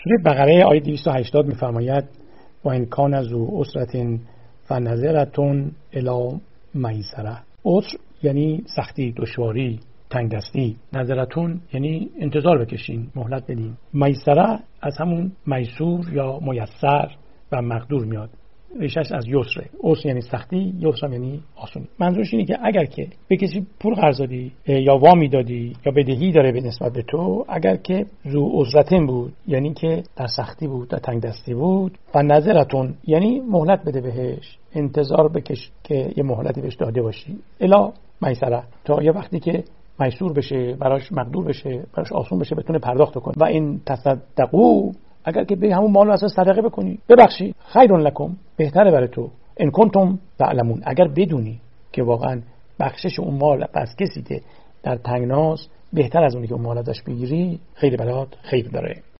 سوره بقره آیه 280 می‌فرماید و ان کان ذو عسرة فنظرة الی میسره. عسر یعنی سختی، دشواری، تنگ دستی. نظرتون یعنی انتظار بکشین، مهلت بدین. میسره از همون میسور یا میسر و مقدور میاد، ریشش از یسره. عسر یعنی سختی، یسر یعنی آسونی. منظورش اینه که اگر که به کسی پول قرض دادی یا وامی دادی یا بدهی داره به نسبت به تو، اگر که ذو عسرتین بود یعنی که در سختی بود، در تنگ دستی بود، فنظرتون یعنی مهلت بده بهش، انتظار بکش که یه مهلتی بهش داده باشی، الا میسره، تا یه وقتی که میسور بشه، براش مقدور بشه، براش آسون بشه، بتونه پرداخت کنه. و این تصدقوا، اگر که به همون مال واسه صدقه بکنی، ببخشی، خیر لکم، بهتره برای تو. ان کنتم تعلمون، اگر بدونی که واقعا بخشش اون مال از کسی که در تنگناست بهتر از اونی که اون مال ازش بگیری، خیلی برات خیر داره.